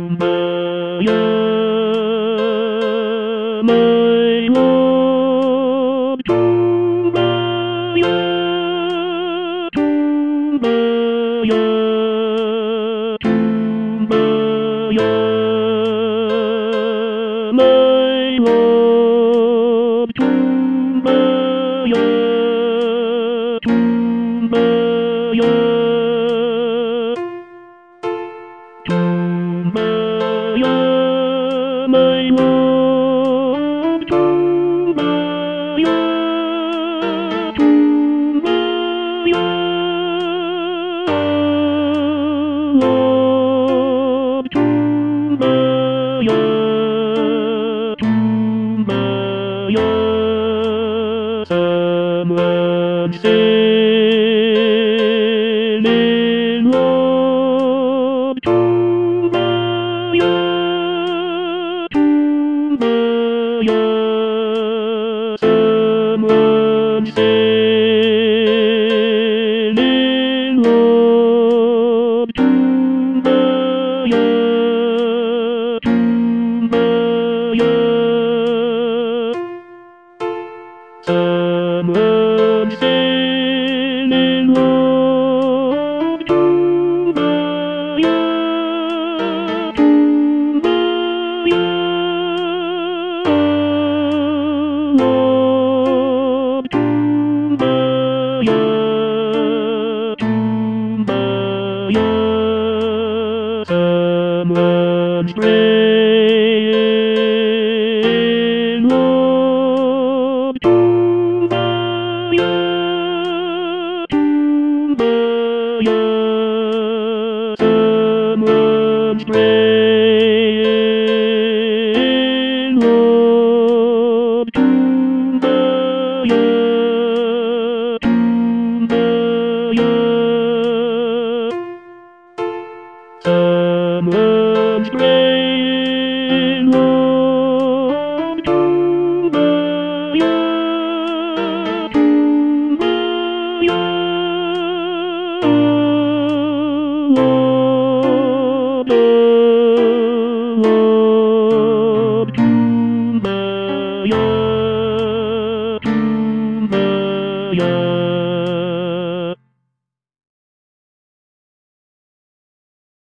Kumbaya, my love, Kumbaya, Kumbaya, Kumbaya, my love, Kumbaya, Kumbaya. Kumbaya, my love, Kumbaya, Kumbaya, love, Kumbaya, Kumbaya. Someone said in love, Kumbaya, Kumbaya. Someone said in love, Kumbaya, Kumbaya. Someone said in love, Kumbaya, Kumbaya, love, Kumbaya, Kumbaya. Someone's praying, love, Kumbaya, Kumbaya. Someone's praying, love, Kumbaya, Kumbaya. Someone's praying.